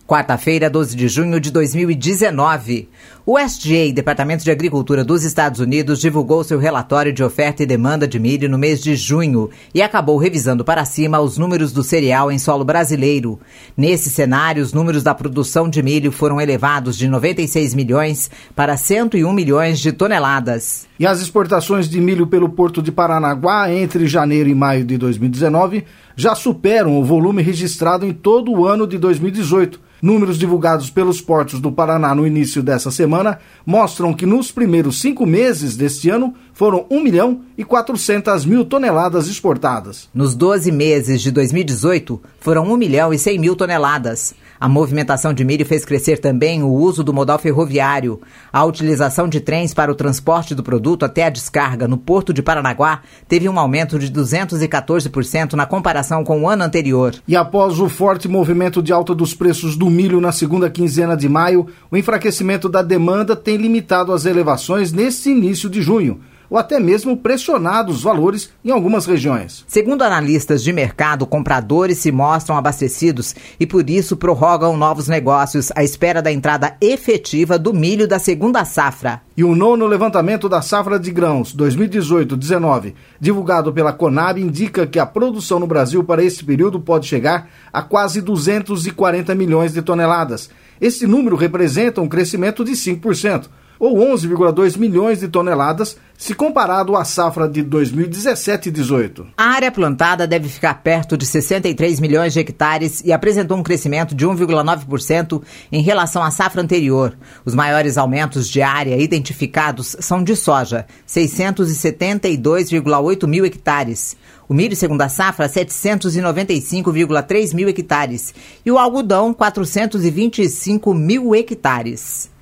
Quarta-feira, 12 de junho de 2019. O USDA, Departamento de Agricultura dos Estados Unidos, divulgou seu relatório de oferta e demanda de milho no mês de junho e acabou revisando para cima os números do cereal em solo brasileiro. Nesse cenário, os números da produção de milho foram elevados de 96 milhões para 101 milhões de toneladas. E as exportações de milho pelo Porto de Paranaguá entre janeiro e maio de 2019 já superam o volume registrado em todo o ano de 2018. Números divulgados pelos portos do Paraná no início dessa semana mostram que nos primeiros 5 meses deste ano foram 1.400.000 toneladas exportadas. Nos 12 meses de 2018, foram 1.100.000 toneladas. A movimentação de milho fez crescer também o uso do modal ferroviário. A utilização de trens para o transporte do produto até a descarga no Porto de Paranaguá teve um aumento de 214% na comparação com o ano anterior. E após o forte movimento de alta dos preços do milho na segunda quinzena de maio, o enfraquecimento da demanda tem limitado as elevações neste início de junho, ou até mesmo pressionado os valores em algumas regiões. Segundo analistas de mercado, compradores se mostram abastecidos e por isso prorrogam novos negócios à espera da entrada efetiva do milho da segunda safra. E o 9º levantamento da safra de grãos 2018-19, divulgado pela Conab, indica que a produção no Brasil para esse período pode chegar a quase 240 milhões de toneladas. Esse número representa um crescimento de 5%. Ou 11,2 milhões de toneladas, se comparado à safra de 2017-18. A área plantada deve ficar perto de 63 milhões de hectares e apresentou um crescimento de 1,9% em relação à safra anterior. Os maiores aumentos de área identificados são de soja, 672,8 mil hectares. O milho segunda safra, 795,3 mil hectares. E o algodão, 425 mil hectares.